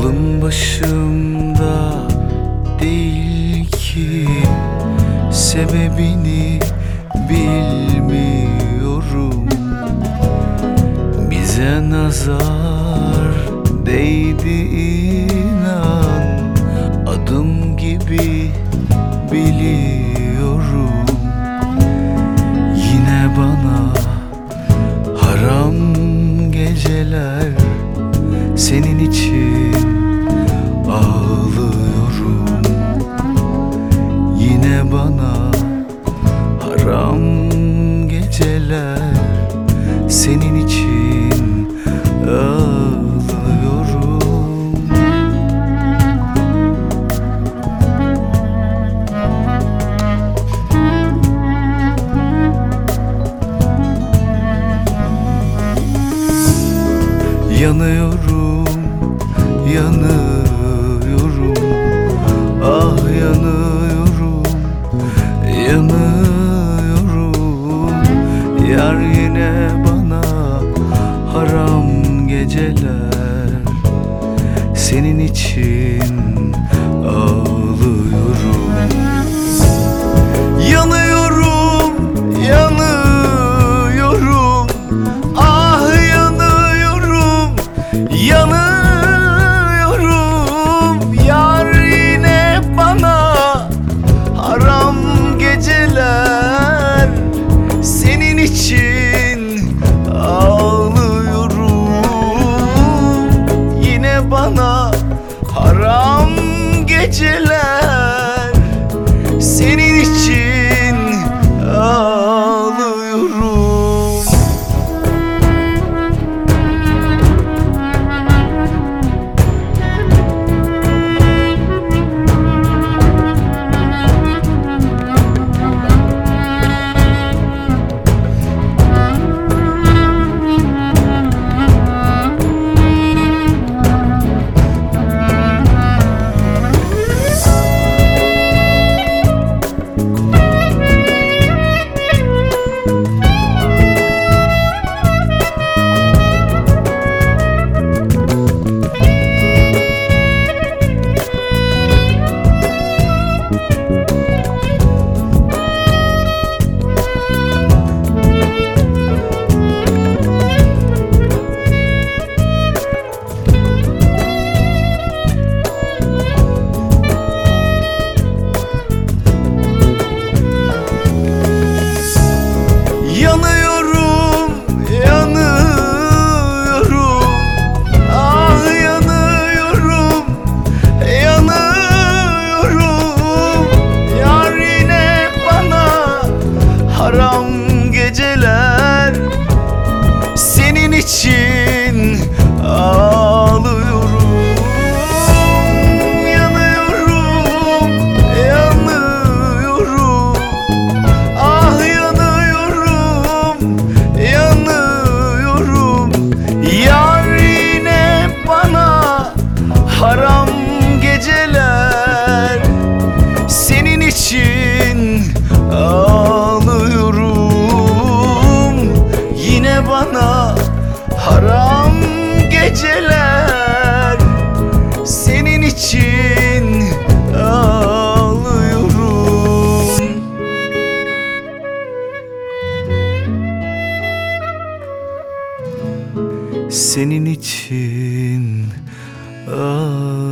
Aklım başımda değil ki, sebebini bilmiyorum. Bize nazar değdi inan, adım gibi biliyorum. Yine bana haram geceler, senin için ağlıyorum. Yine bana haram geceler, senin için ağlıyorum. Yanıyorum, yanıyorum, ah yanıyorum, yanıyorum. Yar yine bana haram geceler, senin için ağlıyorum. Yanıyorum, yanıyorum, ah yanıyorum, yanıyorum. Yar yine bana haram geceler, senin için ağlıyorum. Yine bana haram geceler, senin için ağlıyorum. Yanıyorum, yanıyorum, ah yanıyorum, yanıyorum. Yar yine bana haram geceler, senin için ağlıyorum. Yanıyorum, yanıyorum, ah yanıyorum, yanıyorum. Yar yine bana haram geceler, senin için ağlıyorum. Yine bana haram geceler, senin için ağlıyorum. Senin için